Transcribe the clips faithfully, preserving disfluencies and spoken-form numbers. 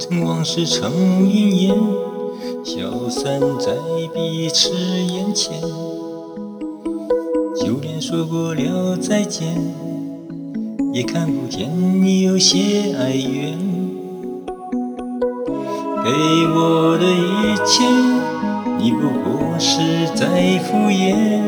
曾往事成云烟，消散在彼此眼前。就连说过了再见，也看不见你有些哀怨。给我的一切，你不过是在敷衍。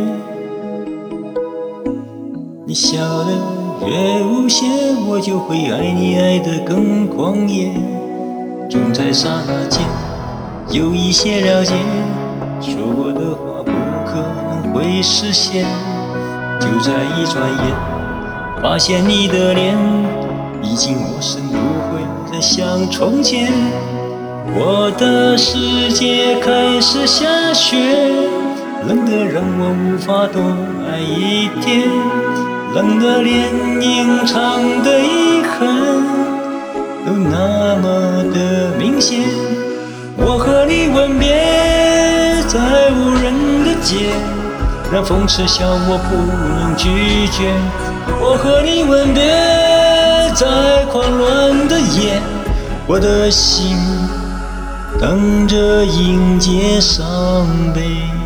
你笑得越无邪，我就会爱你爱得更狂野。总在刹那间有一些了解，说过的话不可能会实现。就在一转眼，发现你的脸已经陌生，不会再像从前。我的世界开始下雪，冷得让我无法多爱一天，冷得连隐藏的遗憾都那么的明显。我和你吻别在无人的街，那风痴笑我不能拒绝。我和你吻别在狂乱的夜，我的心等着迎接伤悲。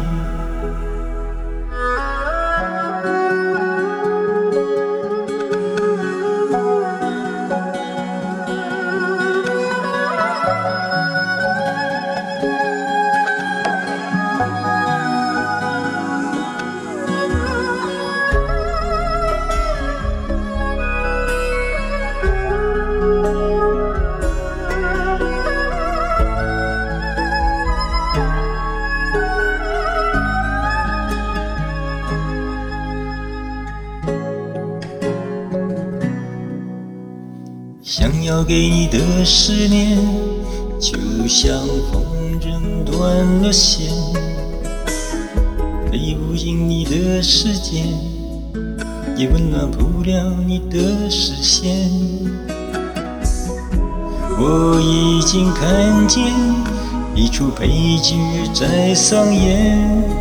想要给你的思念，就像风筝断了线，飞不进你的世界，也温暖不了你的视线。我已经看见一出悲剧在上演，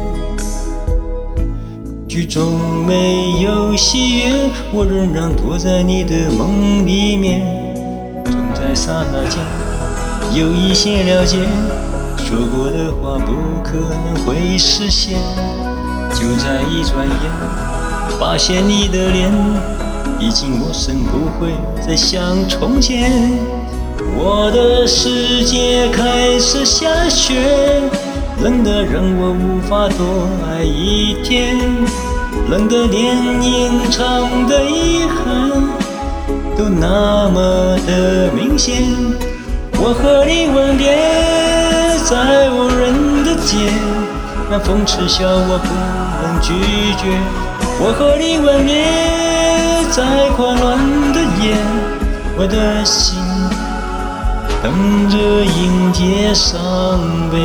剧中没有喜悦，我仍然躲在你的梦里面。总在刹那间有一些了解，说过的话不可能会实现。就在一转眼，发现你的脸已经陌生，不会再像从前。我的世界开始下雪，冷得让我无法多爱一天，冷得连隐藏的遗憾都那么的明显。我和你吻别在无人的街，那风痴笑我不能拒绝。我和你吻别在狂乱的夜，我的心等着迎接伤悲。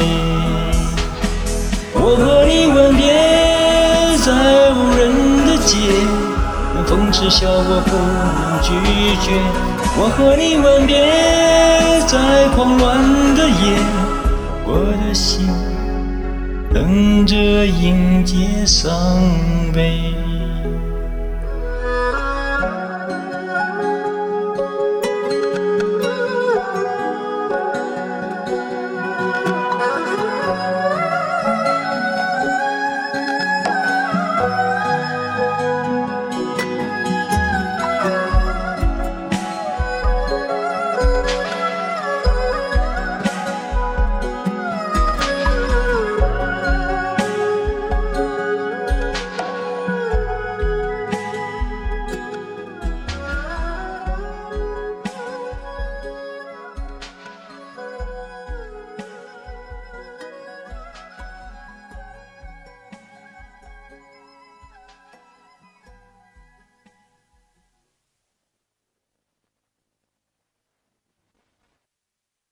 我和你吻别在无人的街，那风痴笑我不能拒绝。我和你吻别在狂乱的夜，我的心等着迎接伤悲。